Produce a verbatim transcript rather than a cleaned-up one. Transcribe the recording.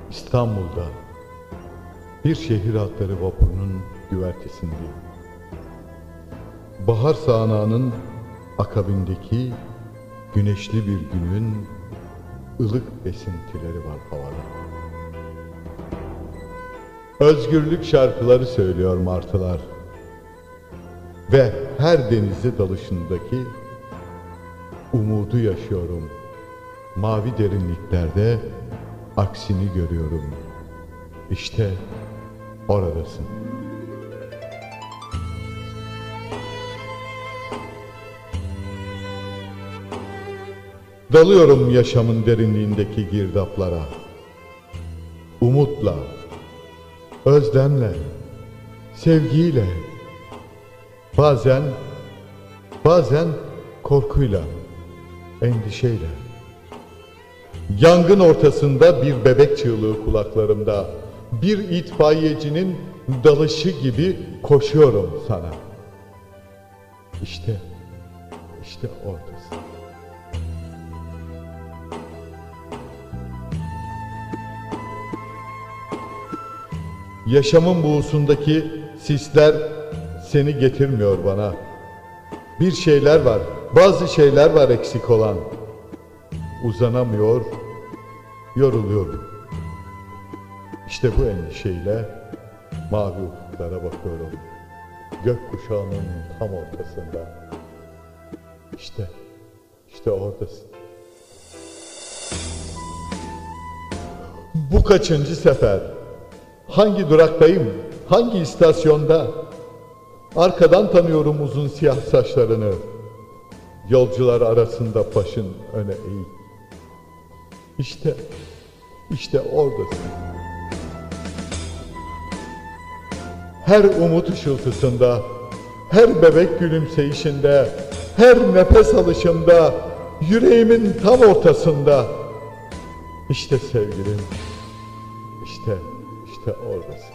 İstanbul'da bir şehir hatları vapurunun güvertesindeyim. Bahar sağanağının akabindeki güneşli bir günün ılık esintileri var havada. Özgürlük şarkıları söylüyor martılar ve her denize dalışındaki umudu yaşıyorum. Mavi derinliklerde aksini görüyorum. İşte oradasın. Dalıyorum yaşamın derinliğindeki girdaplara. Umutla, özlemle, sevgiyle, bazen, bazen korkuyla, endişeyle. Yangın ortasında bir bebek çığlığı kulaklarımda, bir itfaiyecinin dalışı gibi koşuyorum sana. İşte, işte oradasın. Yaşamın buğusundaki sisler seni getirmiyor bana. Bir şeyler var, bazı şeyler var eksik olan. Uzanamıyor, yoruluyorum. İşte bu endişeyle mavi ufuklara bakıyorum. Gökkuşağının tam ortasında. İşte, işte oradasın. Bu kaçıncı sefer? Hangi duraktayım? Hangi istasyonda? Arkadan tanıyorum uzun siyah saçlarını. Yolcular arasında başın öne eğik. İşte, işte oradasın. Her umut ışıltısında, her bebek gülümseyişinde, her nefes alışımda, yüreğimin tam ortasında. İşte sevgilim, işte, işte oradasın.